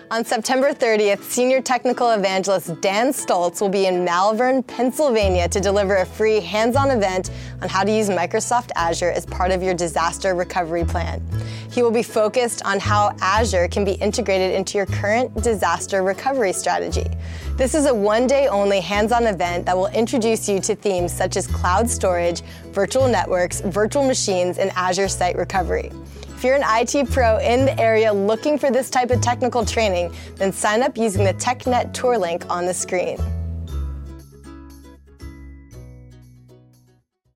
On September 30th, Senior Technical Evangelist Dan Stoltz will be in Malvern, Pennsylvania to deliver a free hands-on event on how to use Microsoft Azure as part of your disaster recovery plan. He will be focused on how Azure can be integrated into your current disaster recovery strategy. This is a one-day-only hands-on event that will introduce you to themes such as cloud storage, virtual networks, virtual machines, and Azure Site Recovery. If you're an IT pro in the area looking for this type of technical training, then sign up using the TechNet Tour link on the screen.